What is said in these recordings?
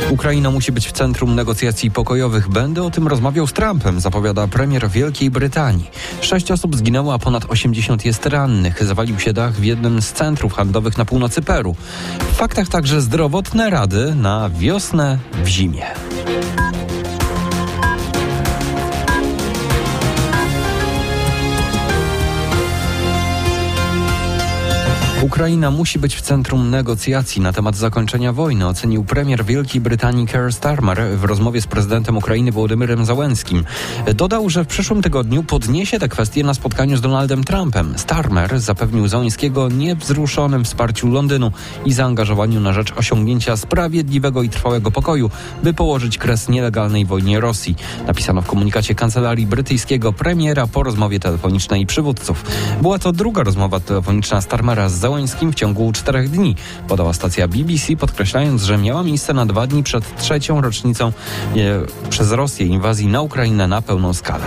Ukraina musi być w centrum negocjacji pokojowych. Będę o tym rozmawiał z Trumpem, zapowiada premier Wielkiej Brytanii. 6 osób zginęło, a ponad 80 jest rannych. Zawalił się dach w jednym z centrów handlowych na północy Peru. W faktach także zdrowotne rady na wiosnę w zimie. Ukraina musi być w centrum negocjacji na temat zakończenia wojny, ocenił premier Wielkiej Brytanii Keir Starmer w rozmowie z prezydentem Ukrainy Wołodymyrem Zełenskim. Dodał, że w przyszłym tygodniu podniesie tę kwestię na spotkaniu z Donaldem Trumpem. Starmer zapewnił Zełenskiego niewzruszonym wsparciu Londynu i zaangażowaniu na rzecz osiągnięcia sprawiedliwego i trwałego pokoju, by położyć kres nielegalnej wojnie Rosji. Napisano w komunikacie kancelarii brytyjskiego premiera po rozmowie telefonicznej przywódców. Była to druga rozmowa telefoniczna Starmera z Zełenskim w ciągu 4 dni, podała stacja BBC, podkreślając, że miała miejsce na 2 dni przed 3. rocznicą przez Rosję inwazji na Ukrainę na pełną skalę.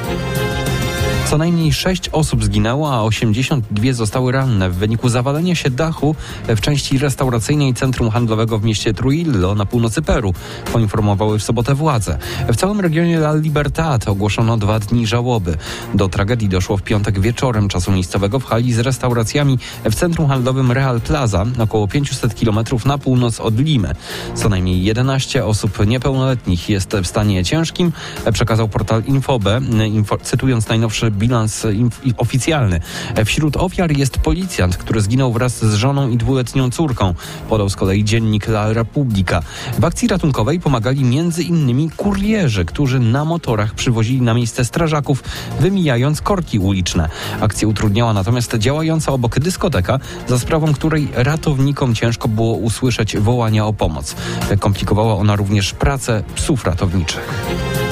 Co najmniej 6 osób zginęło, a 82 zostały ranne w wyniku zawalenia się dachu w części restauracyjnej centrum handlowego w mieście Trujillo na północy Peru, poinformowały w sobotę władze. W całym regionie La Libertad ogłoszono 2 dni żałoby. Do tragedii doszło w piątek wieczorem czasu miejscowego w hali z restauracjami w centrum handlowym Real Plaza, około 500 km na północ od Limy. Co najmniej 11 osób niepełnoletnich jest w stanie ciężkim, przekazał portal Infobe, cytując najnowszy bilans oficjalny. Wśród ofiar jest policjant, który zginął wraz z żoną i 2-letnią córką, podał z kolei dziennik La Repubblica. W akcji ratunkowej pomagali m.in. kurierzy, którzy na motorach przywozili na miejsce strażaków, wymijając korki uliczne. Akcję utrudniała natomiast działająca obok dyskoteka, za sprawą której ratownikom ciężko było usłyszeć wołania o pomoc. Komplikowała ona również pracę psów ratowniczych.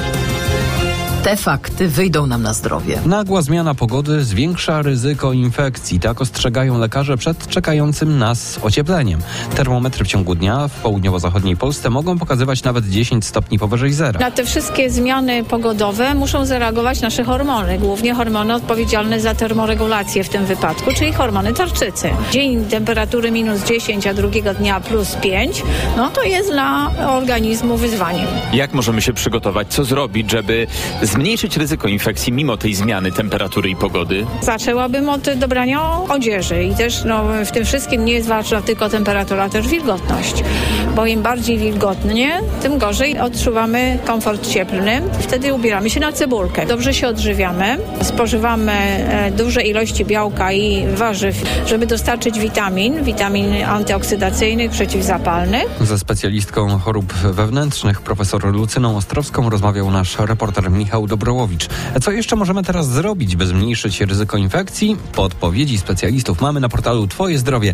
Te fakty wyjdą nam na zdrowie. Nagła zmiana pogody zwiększa ryzyko infekcji. Tak ostrzegają lekarze przed czekającym nas ociepleniem. Termometry w ciągu dnia w południowo-zachodniej Polsce mogą pokazywać nawet 10 stopni powyżej zera. Na te wszystkie zmiany pogodowe muszą zareagować nasze hormony, głównie hormony odpowiedzialne za termoregulację w tym wypadku, czyli hormony tarczycy. Dzień temperatury -10, a drugiego dnia +5, to jest dla organizmu wyzwaniem. Jak możemy się przygotować? Co zrobić, żeby zmniejszyć ryzyko infekcji mimo tej zmiany temperatury i pogody? Zaczęłabym od dobrania odzieży i też w tym wszystkim nie jest ważna tylko temperatura, też wilgotność, bo im bardziej wilgotnie, tym gorzej odczuwamy komfort cieplny. Wtedy ubieramy się na cebulkę. Dobrze się odżywiamy, spożywamy duże ilości białka i warzyw, żeby dostarczyć witamin antyoksydacyjnych, przeciwzapalnych. Ze specjalistką chorób wewnętrznych, profesor Lucyną Ostrowską, rozmawiał nasz reporter Michał Dobrołowicz. Co jeszcze możemy teraz zrobić, by zmniejszyć ryzyko infekcji? Podpowiedzi specjalistów mamy na portalu Twoje Zdrowie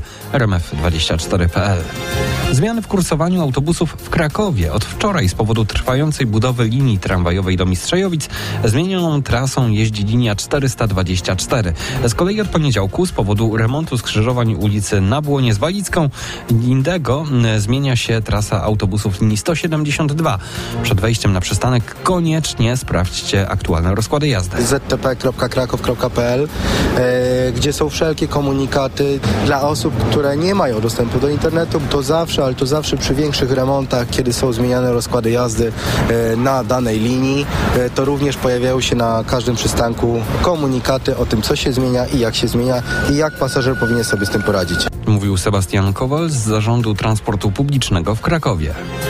rmf24.pl. Zmiany w kursowaniu autobusów w Krakowie. Od wczoraj z powodu trwającej budowy linii tramwajowej do Mistrzejowic zmienioną trasą jeździ linia 424. Z kolei od poniedziałku z powodu remontu skrzyżowań ulicy Nabłonie z Walicką Indego zmienia się trasa autobusów linii 172. Przed wejściem na przystanek koniecznie sprawdźcie aktualne rozkłady jazdy. ztp.krakow.pl, gdzie są wszelkie komunikaty dla osób, które nie mają dostępu do internetu. To zawsze przy większych remontach, kiedy są zmieniane rozkłady jazdy na danej linii, to również pojawiają się na każdym przystanku komunikaty o tym, co się zmienia i jak pasażer powinien sobie z tym poradzić. Mówił Sebastian Kowal z Zarządu Transportu Publicznego w Krakowie.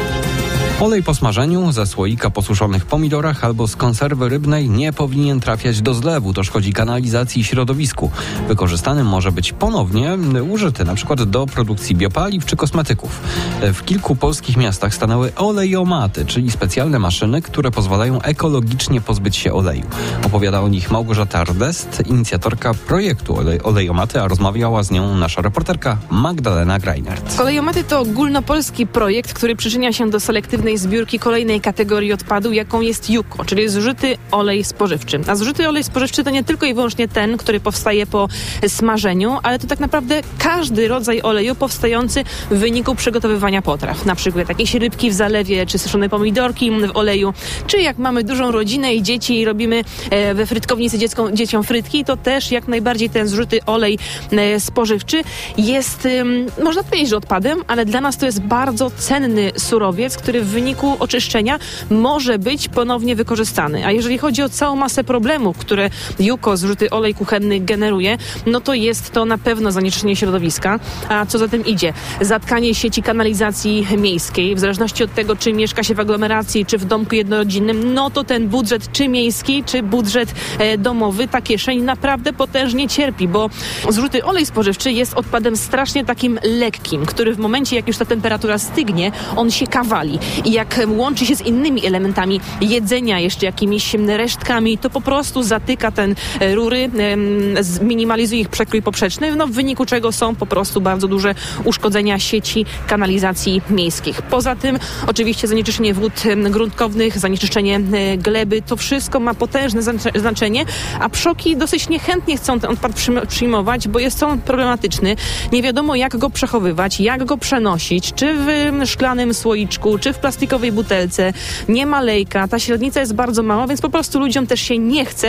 Olej po smażeniu ze słoika po suszonych pomidorach albo z konserwy rybnej nie powinien trafiać do zlewu. To szkodzi kanalizacji i środowisku. Wykorzystany może być ponownie użyty np. do produkcji biopaliw czy kosmetyków. W kilku polskich miastach stanęły olejomaty, czyli specjalne maszyny, które pozwalają ekologicznie pozbyć się oleju. Opowiada o nich Małgorzata Ardest, inicjatorka projektu Olejomaty, a rozmawiała z nią nasza reporterka Magdalena Greinert. Olejomaty to ogólnopolski projekt, który przyczynia się do selektywnej pewnej zbiórki kolejnej kategorii odpadu, jaką jest JUKO, czyli zużyty olej spożywczy. A zużyty olej spożywczy to nie tylko i wyłącznie ten, który powstaje po smażeniu, ale to tak naprawdę każdy rodzaj oleju powstający w wyniku przygotowywania potraw. Na przykład jakieś rybki w zalewie, czy suszone pomidorki w oleju, czy jak mamy dużą rodzinę i dzieci i robimy we frytkownicy dzieciom frytki, to też jak najbardziej ten zużyty olej spożywczy jest, można powiedzieć, że odpadem, ale dla nas to jest bardzo cenny surowiec, który w wyniku oczyszczenia może być ponownie wykorzystany. A jeżeli chodzi o całą masę problemów, które JUKO, zużyty olej kuchenny, generuje, no to jest to na pewno zanieczyszczenie środowiska. A co za tym idzie? Zatkanie sieci kanalizacji miejskiej. W zależności od tego, czy mieszka się w aglomeracji, czy w domku jednorodzinnym, no to ten budżet czy miejski, czy budżet domowy, ta kieszeń naprawdę potężnie cierpi, bo zużyty olej spożywczy jest odpadem strasznie takim lekkim, który w momencie, jak już ta temperatura stygnie, on się kawali. I jak łączy się z innymi elementami jedzenia, jeszcze jakimiś resztkami, to po prostu zatyka ten rury, minimalizuje ich przekrój poprzeczny, no w wyniku czego są po prostu bardzo duże uszkodzenia sieci kanalizacji miejskich. Poza tym oczywiście zanieczyszczenie wód gruntownych, zanieczyszczenie gleby, to wszystko ma potężne znaczenie, a pszczołki dosyć niechętnie chcą ten odpad przyjmować, bo jest on problematyczny. Nie wiadomo, jak go przechowywać, jak go przenosić, czy w szklanym słoiczku, czy w plastikowej butelce. Nie ma lejka, ta średnica jest bardzo mała, więc po prostu ludziom też się nie chce,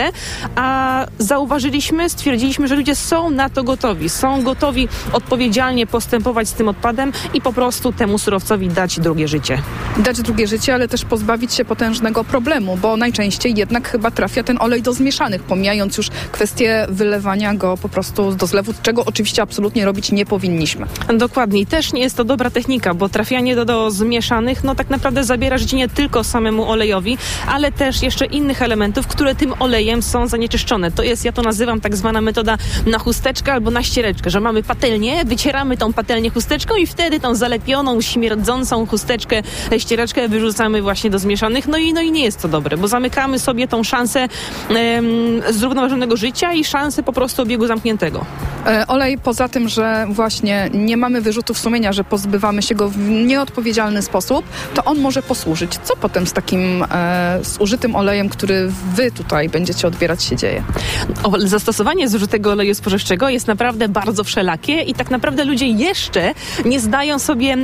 a stwierdziliśmy, że ludzie są na to gotowi. Są gotowi odpowiedzialnie postępować z tym odpadem i po prostu temu surowcowi dać drugie życie. Dać drugie życie, ale też pozbawić się potężnego problemu, bo najczęściej jednak chyba trafia ten olej do zmieszanych, pomijając już kwestię wylewania go po prostu do zlewu, czego oczywiście absolutnie robić nie powinniśmy. Dokładnie. I też nie jest to dobra technika, bo trafianie do zmieszanych, no tak naprawdę zabiera życie nie tylko samemu olejowi, ale też jeszcze innych elementów, które tym olejem są zanieczyszczone. To jest, ja to nazywam tak zwana metoda na chusteczkę albo na ściereczkę, że mamy patelnię, wycieramy tą patelnię chusteczką i wtedy tą zalepioną, śmierdzącą chusteczkę, ściereczkę wyrzucamy właśnie do zmieszanych. No i nie jest to dobre, bo zamykamy sobie tą szansę zrównoważonego życia i szansę po prostu obiegu zamkniętego. Olej, poza tym, że właśnie nie mamy wyrzutów sumienia, że pozbywamy się go w nieodpowiedzialny sposób, to on może posłużyć. Co potem z takim zużytym olejem, który wy tutaj będziecie odbierać, się dzieje? Zastosowanie zużytego oleju spożywczego jest naprawdę bardzo wszelakie i tak naprawdę ludzie jeszcze nie zdają sobie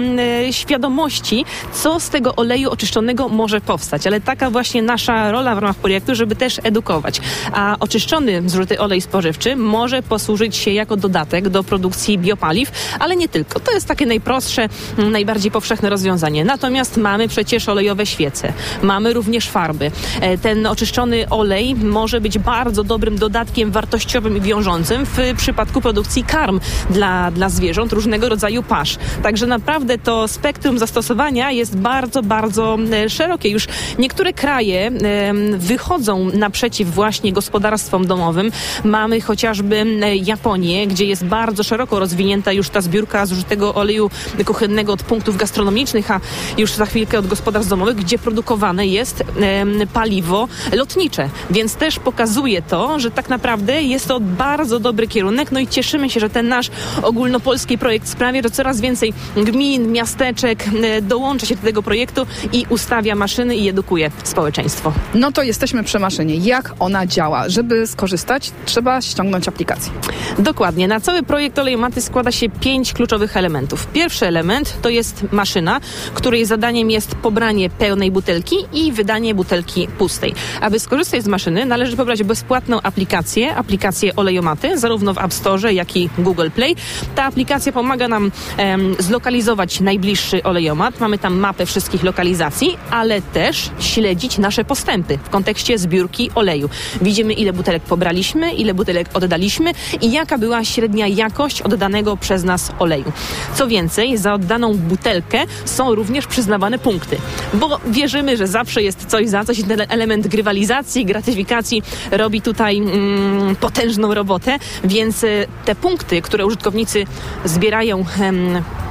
świadomości, co z tego oleju oczyszczonego może powstać. Ale taka właśnie nasza rola w ramach projektu, żeby też edukować. A oczyszczony zużyty olej spożywczy może posłużyć się jako dodatek do produkcji biopaliw, ale nie tylko. To jest takie najprostsze, najbardziej powszechne rozwiązanie. Natomiast mamy przecież olejowe świece. Mamy również farby. Ten oczyszczony olej może być bardzo dobrym dodatkiem wartościowym i wiążącym w przypadku produkcji karm dla zwierząt, różnego rodzaju pasz. Także naprawdę to spektrum zastosowania jest bardzo, bardzo szerokie. Już niektóre kraje wychodzą naprzeciw właśnie gospodarstwom domowym. Mamy chociażby Japonię, gdzie jest bardzo szeroko rozwinięta już ta zbiórka zużytego oleju kuchennego od punktów gastronomicznych, a już za chwilkę od gospodarstw domowych, gdzie produkowane jest paliwo lotnicze. Więc też pokazuje to, że tak naprawdę jest to bardzo dobry kierunek. No i cieszymy się, że ten nasz ogólnopolski projekt sprawia, że coraz więcej gmin, miasteczek dołącza się do tego projektu i ustawia maszyny i edukuje społeczeństwo. No to jesteśmy przy maszynie. Jak ona działa? Żeby skorzystać, trzeba ściągnąć aplikację. Dokładnie. Na cały projekt Olejomaty składa się 5 kluczowych elementów. Pierwszy element to jest maszyna, której zadaniem jest pobranie pełnej butelki i wydanie butelki pustej. Aby skorzystać z maszyny, należy pobrać bezpłatną aplikację Olejomaty, zarówno w App Store, jak i Google Play. Ta aplikacja pomaga nam zlokalizować najbliższy olejomat. Mamy tam mapę wszystkich lokalizacji, ale też śledzić nasze postępy w kontekście zbiórki oleju. Widzimy, ile butelek pobraliśmy, ile butelek oddaliśmy i jaka była średnia jakość oddanego przez nas oleju. Co więcej, za oddaną butelkę są również przyznawane punkty, bo wierzymy, że zawsze jest coś za coś i ten element grywalizacji, gratyfikacji robi tutaj potężną robotę, więc te punkty, które użytkownicy zbierają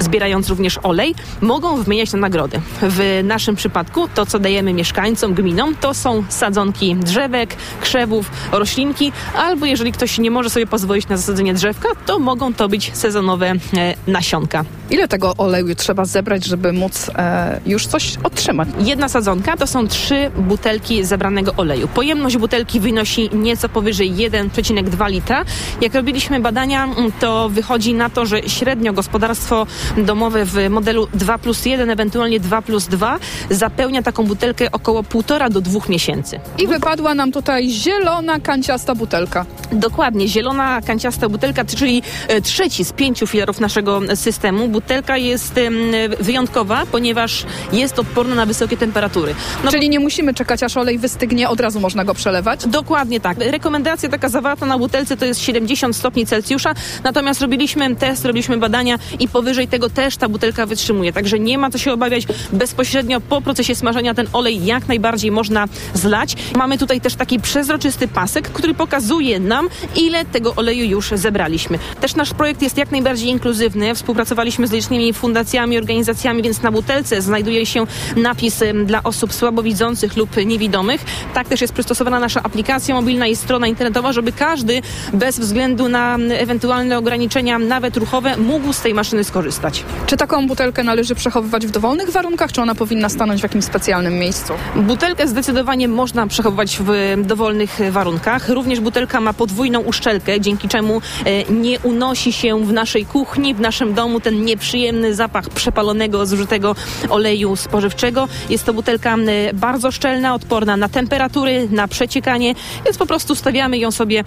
zbierając również olej, mogą wymieniać na nagrody. W naszym przypadku to, co dajemy mieszkańcom, gminom, to są sadzonki drzewek, krzewów, roślinki, albo jeżeli ktoś nie może sobie pozwolić na zasadzenie drzewka, to mogą to być sezonowe nasionka. Ile tego oleju trzeba zebrać, żeby móc już coś otrzymać? Jedna sadzonka to są 3 butelki zebranego oleju. Pojemność butelki wynosi nieco powyżej 1,2 litra. Jak robiliśmy badania, to wychodzi na to, że średnio gospodarstwo domowe w modelu 2+1, ewentualnie 2+2 zapełnia taką butelkę około 1,5 do 2 miesięcy. I wypadła nam tutaj zielona, kanciasta butelka. Dokładnie, zielona, kanciasta butelka, czyli trzeci z 5 filarów naszego systemu. Butelka jest wyjątkowa, ponieważ jest odporna na wysokie temperatury. Czyli nie musimy czekać, aż olej wystygnie, od razu można go przelewać? Dokładnie tak. Rekomendacja taka zawarta na butelce to jest 70 stopni Celsjusza, natomiast robiliśmy test, robiliśmy badania i powyżej tego też ta butelka wytrzymuje. Także nie ma co się obawiać. Bezpośrednio po procesie smażenia ten olej jak najbardziej można zlać. Mamy tutaj też taki przezroczysty pasek, który pokazuje nam, ile tego oleju już zebraliśmy. Też nasz projekt jest jak najbardziej inkluzywny. Współpracowaliśmy z licznymi fundacjami, organizacjami, więc na butelce znajduje się napis dla osób słabowidzących lub niewidomych. Tak też jest przystosowana nasza aplikacja mobilna i strona internetowa, żeby każdy bez względu na ewentualne ograniczenia, nawet ruchowe, mógł z tej maszyny skorzystać. Czy taką butelkę należy przechowywać w dowolnych warunkach, czy ona powinna stanąć w jakimś specjalnym miejscu? Butelkę zdecydowanie można przechowywać w dowolnych warunkach. Również butelka ma podwójną uszczelkę, dzięki czemu nie unosi się w naszej kuchni, w naszym domu ten nieprzyjemny zapach przepalonego, zużytego oleju spożywczego. Jest to butelka bardzo szczelna, odporna na temperatury, na przeciekanie, więc po prostu stawiamy ją sobie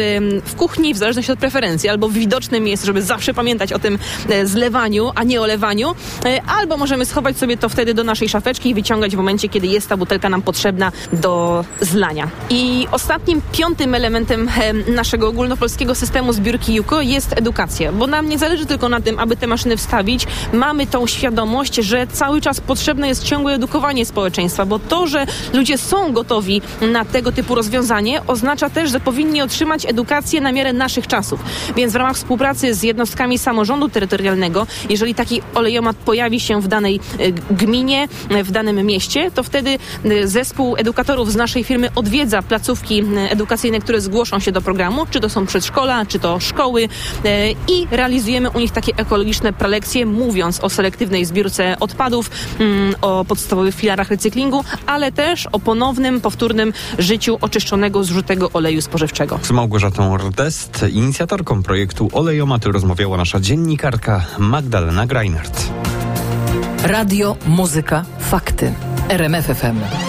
w kuchni, w zależności od preferencji, albo w widocznym miejscu, żeby zawsze pamiętać o tym zlewaniu, a nie olewaniu, albo możemy schować sobie to wtedy do naszej szafeczki i wyciągać w momencie, kiedy jest ta butelka nam potrzebna do zlania. I ostatnim, 5. elementem naszego ogólnopolskiego systemu zbiórki Juko jest edukacja, bo nam nie zależy tylko na tym, aby te maszyny wstawić. Mamy tą świadomość, że cały czas potrzebne jest ciągłe edukowanie społeczeństwa, bo to, że ludzie są gotowi na tego typu rozwiązanie, oznacza też, że powinni otrzymać edukację na miarę naszych czasów. Więc w ramach współpracy z jednostkami samorządu terytorialnego, jeżeli taki olejomat pojawi się w danej gminie, w danym mieście, to wtedy zespół edukatorów z naszej firmy odwiedza placówki edukacyjne, które zgłoszą się do programu, czy to są przedszkola, czy to szkoły i realizujemy u nich takie ekologiczne prelekcje, mówiąc o selektywnej zbiórce odpadów, o podstawowych filarach recyklingu, ale też o ponownym, powtórnym życiu oczyszczonego, zużytego oleju spożywczego. Z Małgorzatą Rdest, inicjatorką projektu Olejomatu, rozmawiała nasza dziennikarka Magdalena Greinert. Radio, muzyka, fakty. RMF FM.